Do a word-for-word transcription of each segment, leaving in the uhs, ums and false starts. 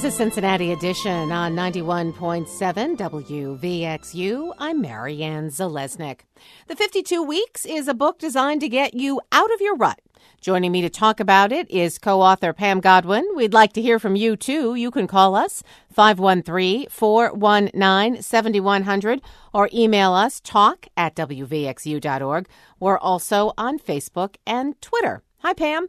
is a Cincinnati edition on ninety-one point seven W V X U. I'm Marianne Zalesnik. The fifty-two Weeks is a book designed to get you out of your rut. Joining me to talk about it is co-author Pam Godwin. We'd like to hear from you, too. You can call us, five one three, four one nine, seven one zero zero, or email us, talk at W V X U dot org. We're also on Facebook and Twitter. Hi, Pam.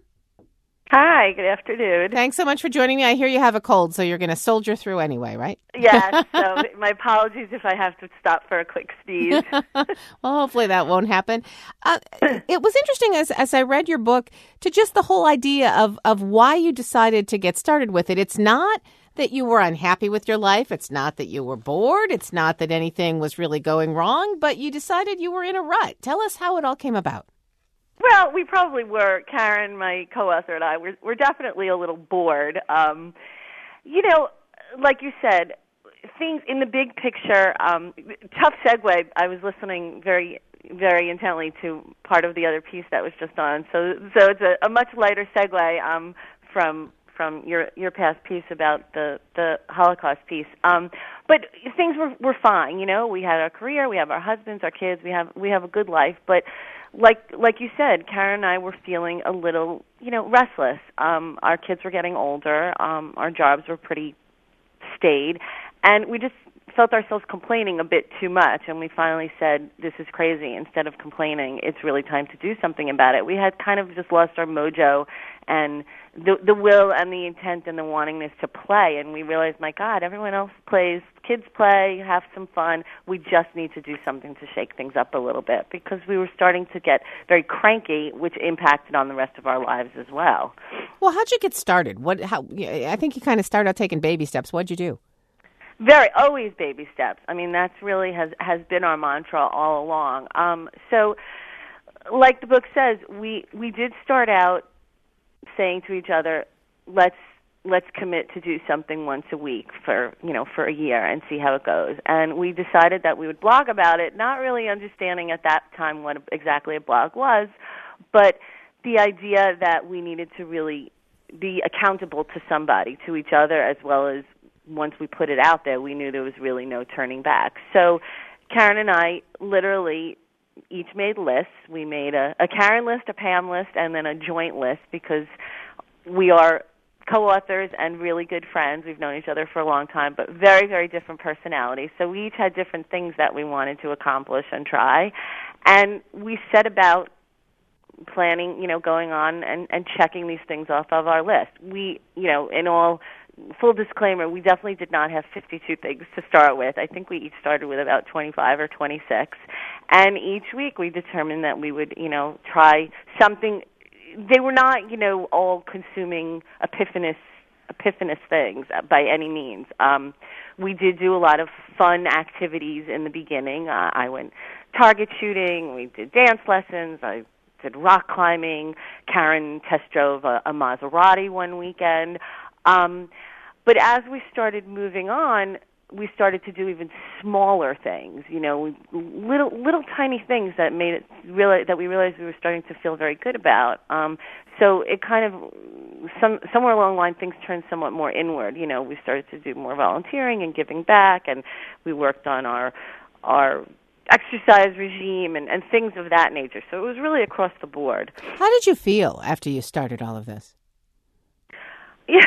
Hi, good afternoon. Thanks so much for joining me. I hear you have a cold, so you're going to soldier through anyway, right? Yes, so my apologies if I have to stop for a quick sneeze. Well, hopefully that won't happen. Uh, it was interesting as as I read your book to just the whole idea of, of why you decided to get started with it. It's not that you were unhappy with your life. It's not that you were bored. It's not that anything was really going wrong, but you decided you were in a rut. Tell us how it all came about. Well, we probably were. Karen, my co-author, and I, we're, we're definitely a little bored. Um, you know, like you said, things in the big picture, um, tough segue. I was listening very, very intently to part of the other piece that was just on. So so it's a, a much lighter segue um, from from your your past piece about the, the Holocaust piece. Um, but things were, were fine, you know. We had our career, we have our husbands, our kids, we have we have a good life, but Like like you said, Karen and I were feeling a little, you know, restless. Um, our kids were getting older. Um, our jobs were pretty staid. And we just felt ourselves complaining a bit too much. And we finally said, this is crazy. Instead of complaining, it's really time to do something about it. We had kind of just lost our mojo and the the will and the intent and the wantingness to play. And we realized, my God, everyone else plays. Kids play, have some fun. We just need to do something to shake things up a little bit because we were starting to get very cranky, which impacted on the rest of our lives as well. Well, how'd you get started? What? How? I think you kind of started out taking baby steps. What'd you do? Very, always baby steps. I mean, that's really has, has been our mantra all along. Um, so, like the book says, we, we did start out saying to each other, let's let's commit to do something once a week for, you know, for a year and see how it goes. And we decided that we would blog about it, not really understanding at that time what exactly a blog was, but the idea that we needed to really be accountable to somebody, to each other, as well as once we put it out there, we knew there was really no turning back. So Karen and I literally each made lists. We made a, a Karen list, a Pam list, and then a joint list because we are co-authors and really good friends. We've known each other for a long time, but very, very different personalities. So we each had different things that we wanted to accomplish and try. And we set about planning, you know, going on and, and checking these things off of our list. We, you know, in all full disclaimer, we definitely did not have fifty-two things to start with. I think we each started with about twenty-five or twenty-six. And each week we determined that we would, you know, try something. They were not, you know, all-consuming epiphanous, epiphanous things by any means. Um, we did do a lot of fun activities in the beginning. Uh, I went target shooting. We did dance lessons. I did rock climbing. Karen test drove a, a Maserati one weekend. Um, but as we started moving on, we started to do even smaller things, you know, little little tiny things that made it really that we realized we were starting to feel very good about. Um, so it kind of some somewhere along the line things turned somewhat more inward. You know, we started to do more volunteering and giving back, and we worked on our our exercise regime and, and things of that nature. So it was really across the board. How did you feel after you started all of this? Yeah,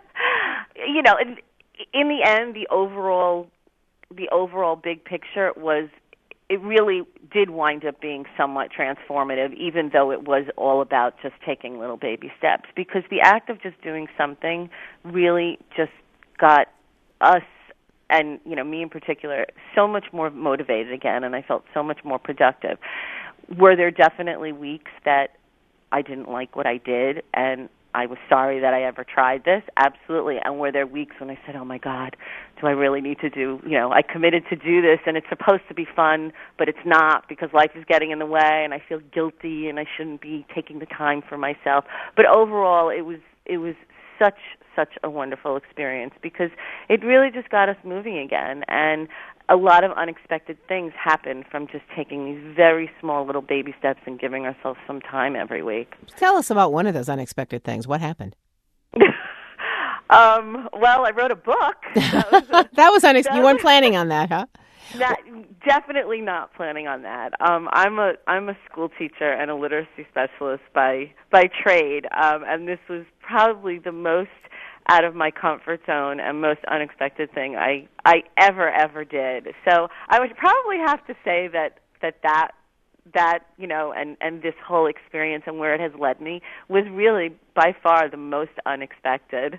you know. In, In the end, the overall, the overall big picture was, it really did wind up being somewhat transformative, even though it was all about just taking little baby steps. Because the act of just doing something really just got us, and you know me in particular, so much more motivated again, and I felt so much more productive. Were there definitely weeks that I didn't like what I did, and I was sorry that I ever tried this? Absolutely. And were there weeks when I said, oh, my God, do I really need to do, you know, I committed to do this, and it's supposed to be fun, but it's not because life is getting in the way, and I feel guilty, and I shouldn't be taking the time for myself. But overall, it was it was such, such a wonderful experience because it really just got us moving again. And a lot of unexpected things happen from just taking these very small little baby steps and giving ourselves some time every week. Tell us about one of those unexpected things. What happened? Um, well, I wrote a book. That was, a, that was unex- you weren't planning on that, huh? Not, definitely not planning on that. Um, I'm a I'm a school teacher and a literacy specialist by by trade, um, and this was probably the most out of my comfort zone and most unexpected thing I I ever ever did. So I would probably have to say that that that that you know and and this whole experience and where it has led me was really by far the most unexpected.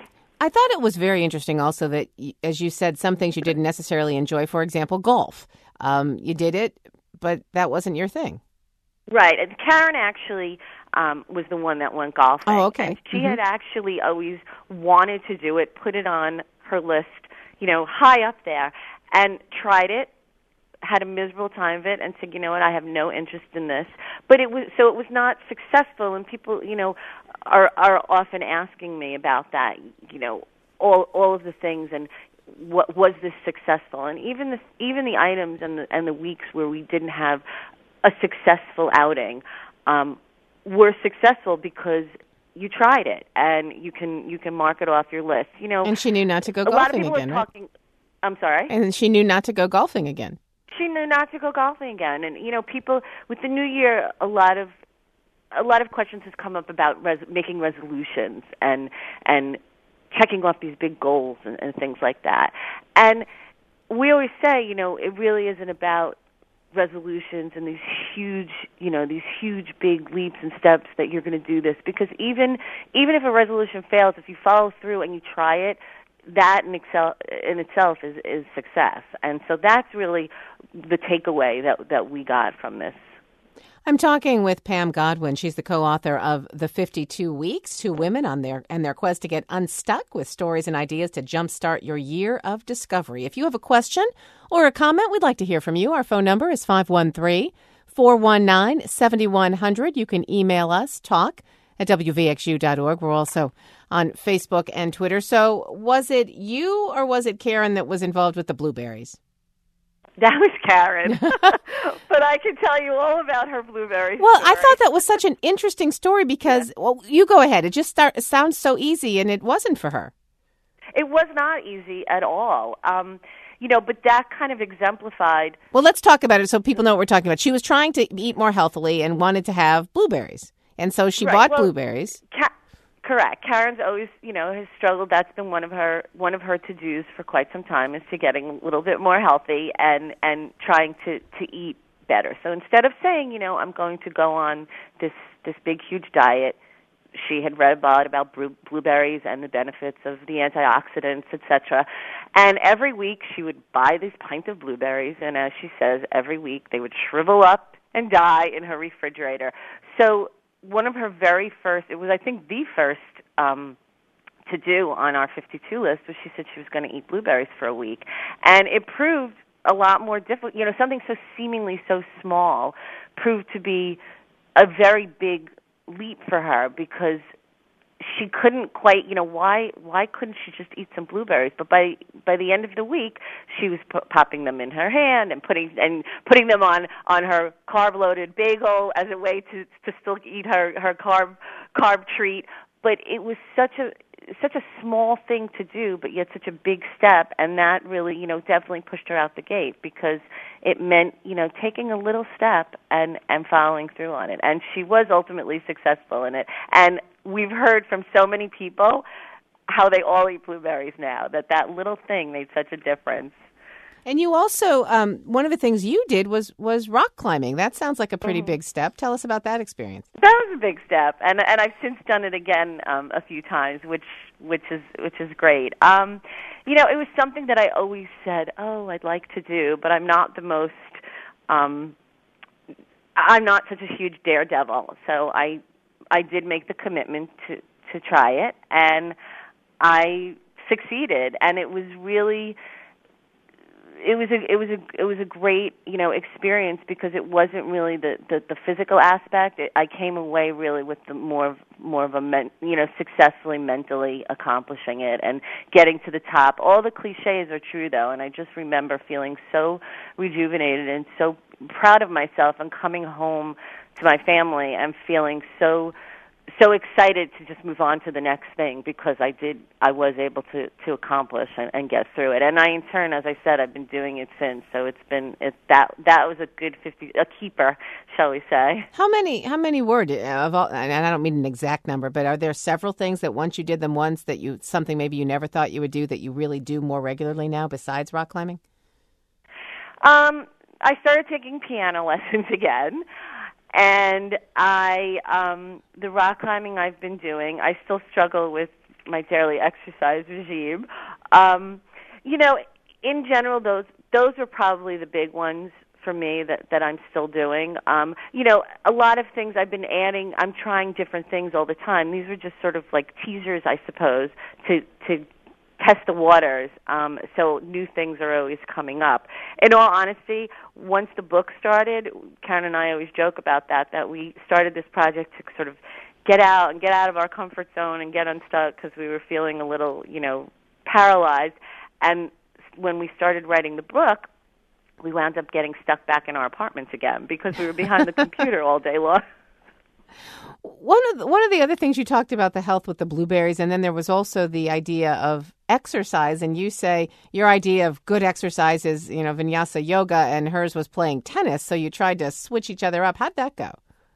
I thought it was very interesting also that, as you said, some things you didn't necessarily enjoy. For example, golf. Um, you did it, but that wasn't your thing. Right. And Karen actually um, was the one that went golfing. Oh, okay. And she mm-hmm. had actually always wanted to do it, put it on her list, you know, high up there, and tried it, had a miserable time of it, and said, you know what, I have no interest in this. But it was so it was not successful, and people, you know, are are often asking me about that, you know, all all of the things and what was this successful, and even the even the items and the and the weeks where we didn't have a successful outing um, were successful because you tried it and you can you can mark it off your list. You know, and she knew not to go a golfing lot of people again. Are talking, right? I'm sorry. And she knew not to go golfing again. She knew not to go golfing again, and you know, people with the new year, a lot of a lot of questions has come up about res- making resolutions and and checking off these big goals and, and things like that. And we always say, you know, it really isn't about resolutions and these huge, you know, these huge big leaps and steps that you're going to do this, because even even if a resolution fails, if you follow through and you try it, that in, excel, in itself is, is success. And so that's really the takeaway that that we got from this. I'm talking with Pam Godwin. She's the co-author of The fifty-two Weeks, Two Women on their and their quest to get unstuck with stories and ideas to jumpstart your year of discovery. If you have a question or a comment, we'd like to hear from you. Our phone number is five one three, four one nine, seven one zero zero. You can email us, talk at w v x u dot org. We're also on Facebook and Twitter. So was it you or was it Karen that was involved with the blueberries? That was Karen. But I can tell you all about her blueberries. Well, story. I thought that was such an interesting story because, yeah. well, you go ahead. It just start, it sounds so easy, and it wasn't for her. It was not easy at all. Um, you know, but that kind of exemplified. Well, let's talk about it so people know what we're talking about. She was trying to eat more healthily and wanted to have blueberries. And so she right. bought well, blueberries. Ka- Correct. Karen's always, you know, has struggled. That's been one of her one of her to-dos for quite some time, is to getting a little bit more healthy and and trying to to eat better. So instead of saying, you know, I'm going to go on this this big huge diet, she had read about about blueberries and the benefits of the antioxidants, et cetera. And every week she would buy this pint of blueberries, and as she says, every week they would shrivel up and die in her refrigerator. So one of her very first, it was I think the first um, to do on our fifty-two list, was she said she was going to eat blueberries for a week. And it proved a lot more difficult. You know, something so seemingly so small proved to be a very big leap for her, because she couldn't quite, you know, why why couldn't she just eat some blueberries? But by by the end of the week, she was p- popping them in her hand and putting and putting them on, on her carb loaded bagel as a way to to still eat her, her carb carb treat. But it was such a such a small thing to do, but yet such a big step, and that really, you know, definitely pushed her out the gate, because it meant, you know, taking a little step and, and following through on it. And she was ultimately successful in it. And we've heard from so many people how they all eat blueberries now, that that little thing made such a difference. And you also, um, one of the things you did was, was rock climbing. That sounds like a pretty mm-hmm. big step. Tell us about that experience. That was a big step, and and I've since done it again um, a few times, which which is which is great. Um, you know, it was something that I always said, oh, I'd like to do, but I'm not the most, um, I'm not such a huge daredevil. So I I did make the commitment to to try it, and I succeeded, and it was really. It was a it was a it was a great, you know, experience, because it wasn't really the, the, the physical aspect. It, I came away really with the more of, more of a men, you know successfully mentally accomplishing it and getting to the top. All the cliches are true though, and I just remember feeling so rejuvenated and so proud of myself, and coming home to my family and feeling so so excited to just move on to the next thing because I did, I was able to, to accomplish and, and get through it. And I, in turn, as I said, I've been doing it since. So it's been, it, that that was a good fifty, a keeper, shall we say. How many, how many were, of all, and I don't mean an exact number, but are there several things that once you did them once that you, something maybe you never thought you would do that you really do more regularly now besides rock climbing? Um, I started taking piano lessons again. And I, um, the rock climbing I've been doing, I still struggle with my daily exercise regime. Um, you know, in general, those those are probably the big ones for me that, that I'm still doing. Um, you know, a lot of things I've been adding, I'm trying different things all the time. These are just sort of like teasers, I suppose, to to test the waters, um, so new things are always coming up. In all honesty, once the book started, Karen and I always joke about that, that we started this project to sort of get out and get out of our comfort zone and get unstuck because we were feeling a little, you know, paralyzed. And when we started writing the book, we wound up getting stuck back in our apartments again because we were behind the computer all day long. One of the, one of the other things you talked about the health with the blueberries, and then there was also the idea of exercise. And you say your idea of good exercise is, you know, vinyasa yoga, and hers was playing tennis. So you tried to switch each other up. How'd that go?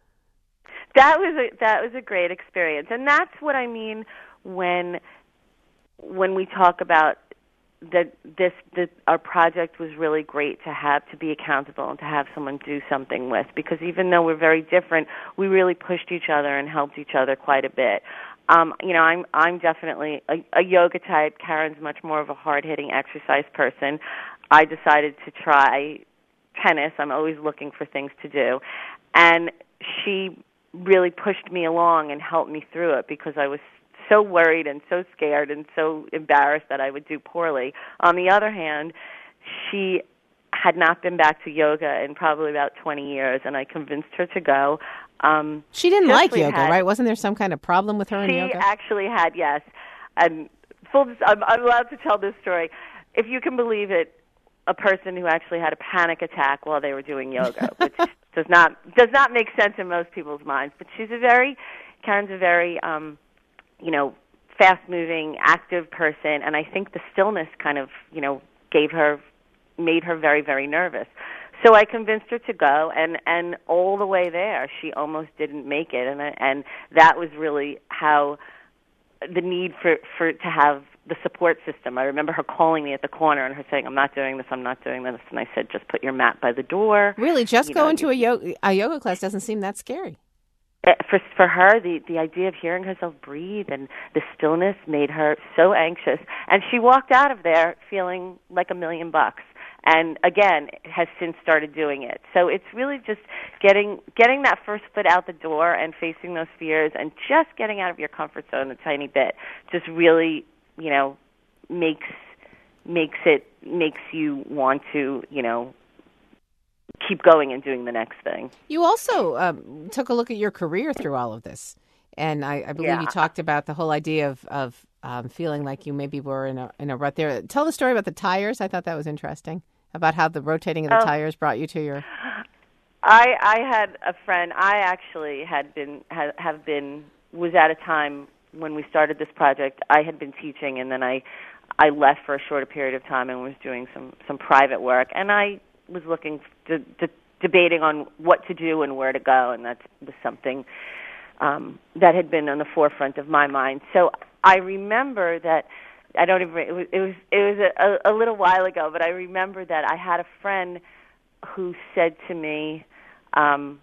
That was a, that was a great experience, and that's what I mean when when we talk about that this, this our project was really great to have, to be accountable and to have someone do something with, because even though we're very different, we really pushed each other and helped each other quite a bit. Um, you know, I'm I'm definitely a, a yoga type. Karen's much more of a hard-hitting exercise person. I decided to try tennis. I'm always looking for things to do. And she really pushed me along and helped me through it because I was so worried and so scared and so embarrassed that I would do poorly. On the other hand, she had not been back to yoga in probably about twenty years, and I convinced her to go. Um, she didn't like yoga, had, right? Wasn't there some kind of problem with her in yoga? She actually had, yes. And full, I'm, I'm allowed to tell this story. If you can believe it, a person who actually had a panic attack while they were doing yoga, which does not does not make sense in most people's minds. But she's a very, Karen's a very, um, you know, fast-moving, active person, and I think the stillness kind of, you know, gave her, made her very, very nervous. So I convinced her to go, and, and all the way there, she almost didn't make it, and and that was really how the need for, for to have the support system. I remember her calling me at the corner and her saying, "I'm not doing this, I'm not doing this," and I said, "Just put your mat by the door." Really, just you go know, into you, a yoga a yoga class doesn't seem that scary. For for her, the the idea of hearing herself breathe and the stillness made her so anxious, and she walked out of there feeling like a million bucks. And again, has since started doing it. So it's really just getting getting that first foot out the door and facing those fears, and just getting out of your comfort zone a tiny bit. Just really, you know, makes makes it makes you want to, you know, keep going and doing the next thing. You also um, took a look at your career through all of this, and I, I believe yeah. you talked about the whole idea of of um, feeling like you maybe were in a in a rut there. Tell the story about the tires. I thought that was interesting, about how the rotating of the oh. tires brought you to your. I I had a friend. I actually had been had, have been was at a time when we started this project. I had been teaching, and then I I left for a shorter period of time and was doing some some private work, and I was looking to, to debating on what to do and where to go, and that was something um, that had been on the forefront of my mind. So I remember that I don't even it was it was, it was a, a little while ago, but I remember that I had a friend who said to me, um,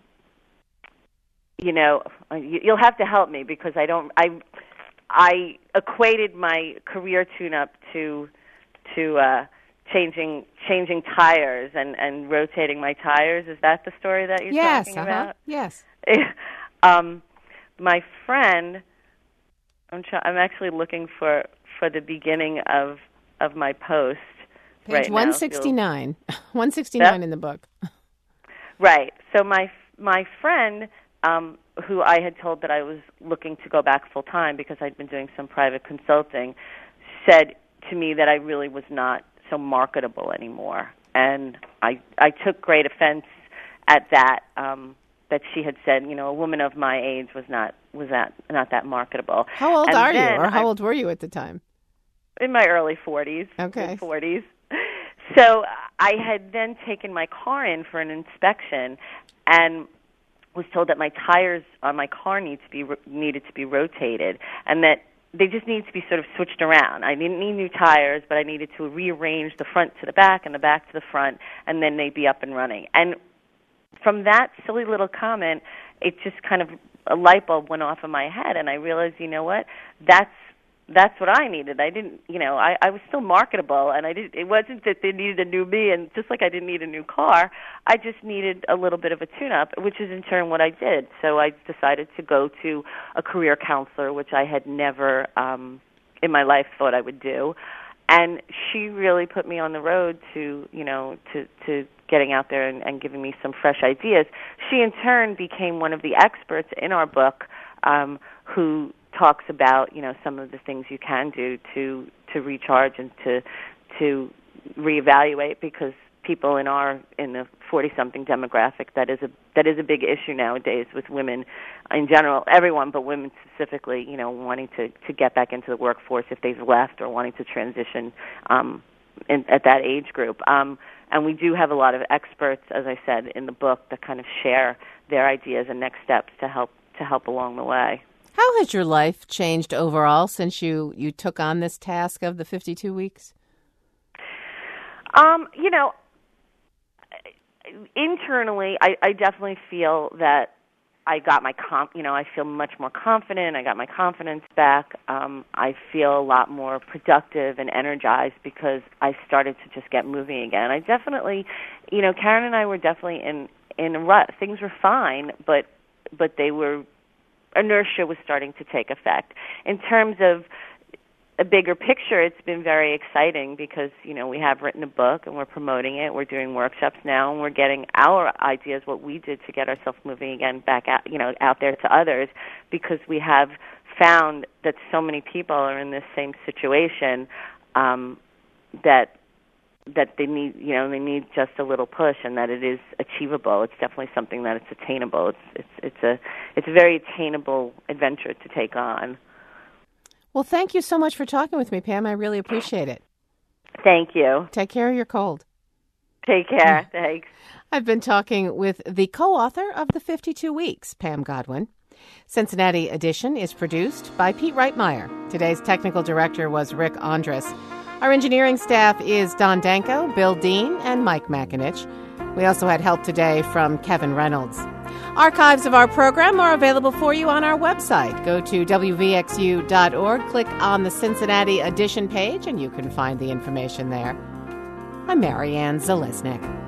you know, you'll have to help me because I don't I I equated my career tune-up to to uh, changing changing tires and, and rotating my tires. Is that the story that you're yes, talking uh-huh. about? Yes. um, my friend, I'm try- I'm actually looking for, for the beginning of of my post. Page right one sixty-nine. Now. one sixty-nine Yep. in the book. Right. So my my friend, um, who I had told that I was looking to go back full time because I'd been doing some private consulting, said to me that I really was not so marketable anymore, and I I took great offense at that. Um, that she had said, you know, a woman of my age was not was that not that marketable. How old and are you, or how I, old were you at the time? In my early forties, okay. mid forties. So I had then taken my car in for an inspection, and was told that my tires on my car need to be needed to be rotated, and that they just needed to be sort of switched around. I didn't need new tires, but I needed to rearrange the front to the back and the back to the front, and then they'd be up and running. And from that silly little comment, it just kind of, a light bulb went off in my head, and I realized, you know what, that's that's what I needed. I didn't, you know, I, I was still marketable, and I didn't. It wasn't that they needed a new me, and just like I didn't need a new car, I just needed a little bit of a tune-up, which is in turn what I did. So I decided to go to a career counselor, which I had never um, in my life thought I would do, and she really put me on the road to, you know, to to getting out there and, and giving me some fresh ideas. She in turn became one of the experts in our book um, who talks about, you know, some of the things you can do to to recharge and to to reevaluate, because people in our in the forty something demographic, that is a that is a big issue nowadays with women in general, everyone but women specifically, you know, wanting to to get back into the workforce if they've left, or wanting to transition um in, at that age group. Um and we do have a lot of experts, as I said in the book, that kind of share their ideas and next steps to help to help along the way. How has your life changed overall since you, you took on this task of the fifty-two weeks? Um, you know, internally, I, I definitely feel that I got my comp. You know, I feel much more confident. I got my confidence back. Um, I feel a lot more productive and energized because I started to just get moving again. I definitely, you know, Karen and I were definitely in in a rut. Things were fine, but but they were. Inertia was starting to take effect. In terms of a bigger picture, it's been very exciting because, you know, we have written a book and we're promoting it. We're doing workshops now, and we're getting our ideas, what we did to get ourselves moving again, back out, you know, out there to others, because we have found that so many people are in this same situation um, that that they need, you know, they need just a little push, and that it is achievable. It's definitely something that it's attainable. It's it's it's a it's a very attainable adventure to take on. Well, thank you so much for talking with me, Pam. I really appreciate it. Thank you. Take care of your cold. Take care. Thanks. I've been talking with the co-author of the fifty-two weeks, Pam Godwin. Cincinnati Edition is produced by Pete Reitmeyer. Today's technical director was Rick Andrus. Our engineering staff is Don Danko, Bill Dean, and Mike McInich. We also had help today from Kevin Reynolds. Archives of our program are available for you on our website. Go to W V X U dot org, click on the Cincinnati Edition page, and you can find the information there. I'm Marianne Zalesnik.